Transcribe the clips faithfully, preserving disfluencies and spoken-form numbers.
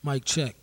Mic check.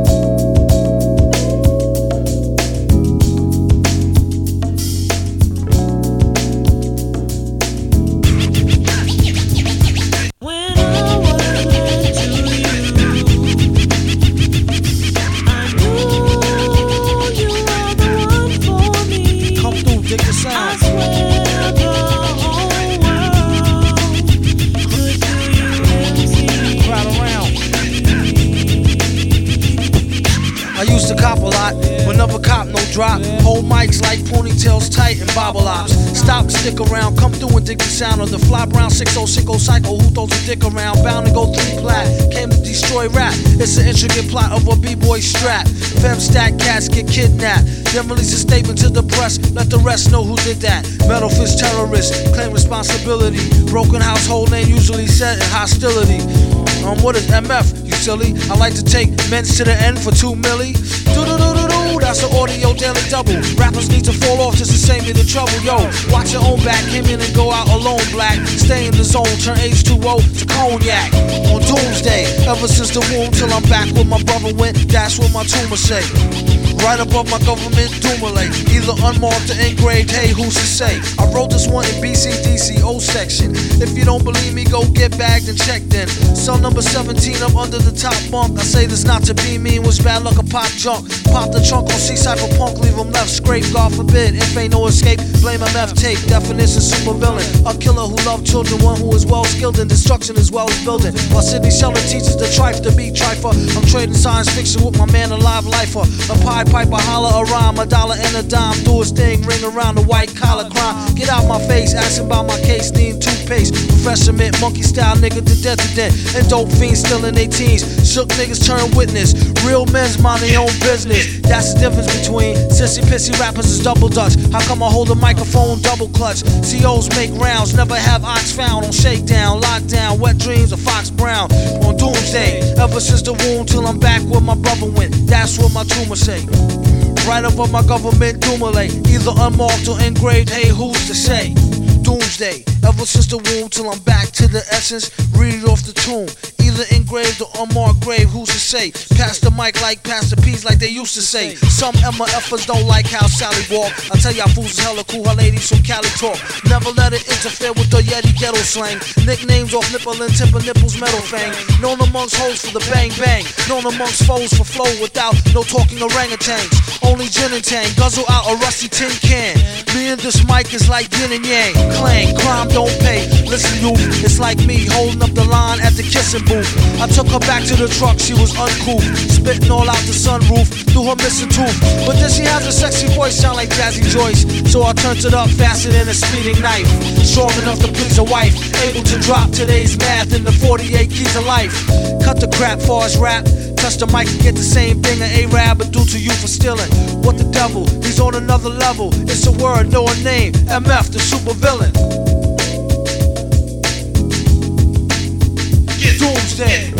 I used to cop a lot, but never cop no drop. Hold mics like ponytails tight and bobble ops. Stop, stick around, come through and dig the sound of the fly brown six oh six oh cycle who throws a dick around. Bound to go three plat, came to destroy rap. It's an intricate plot of a b-boy strap. Fem stack cats get kidnapped, then release a statement to the press. Let the rest know who did that. Metal fist terrorist, claim responsibility. Broken household name usually set in hostility. Um, what is M F, you silly? I like to take men's to the end for two milli. Do-do-do-do-do, that's an audio daily double. Rappers need to fall off just to save me the trouble. Yo, watch your own back, came in and go out alone black. Stay in the zone, turn H two O to cognac. On doomsday, ever since the womb till I'm back where my brother went, that's what my tumor say. Right above my government Dumoulin, either unmarked or engraved, hey, who's to say? I wrote this one in B C D C O section. If you don't believe me, go get bagged and checked in. Cell number seventeen up under the top bunk. I say this not to be mean, was bad luck a pop junk. Pop the trunk on C-Cypher punk, leave him left scrape, God forbid. If ain't no escape, blame M F tape. Definition super villain, a killer who loved children, one who is well skilled in destruction as well as building. While Sidney Sheldon teaches the trife to be trifer, I'm trading science fiction with my man, a live lifer. A pie piper, holler a rhyme, a dollar and a dime, do his thing, ring around the white collar crime. Get out my face, asking about my case, need toothpaste. Professor Mint, monkey style nigga to death to death. And dope fiends still in their teens. Shook niggas turn witness. Real men's mind their own business. That's the difference between sissy pissy rappers is double dutch. How come I hold a microphone double clutch? C Os make rounds, never have ox found on shakedown, lockdown, wet dreams of Fox Brown. On doomsday, ever since the womb till I'm back where my brother went. That's what my tumor say. Right above my government Dumoulin, either unmarked or engraved, hey, who's to say? Doomsday, ever since the womb till I'm back to the essence, read it off the tomb. Either engraved or unmarked grave, who's to say? Pass the mic like Pastor P's like they used to say. Some M F ers don't like how Sally walk. I tell y'all fools is hella cool, her ladies from Cali talk. Never let it interfere with the Yeti ghetto slang. Nicknames off nipple and tip of nipples metal fang. Known amongst hoes for the bang bang. Known amongst foes for flow without no talking orangutans. Only gin and tang, guzzle out a rusty tin can. Me and this mic is like yin and yang. Clang, crime don't pay. Listen you, it's like me holding up the line at the kissing booth. I took her back to the truck, she was uncouth, spitting all out the sunroof through her missing tooth. But then she has a sexy voice, sound like Jazzy Joyce. So I turned it up faster than a speeding knife. Strong enough to please a wife, able to drop today's math in the forty-eight keys of life. Cut the crap for us rap. Touch the mic and get the same thing an A-Rab would do to you for stealing. What the devil? He's on another level. It's a word, no a name. M F, the super villain. Doomsday.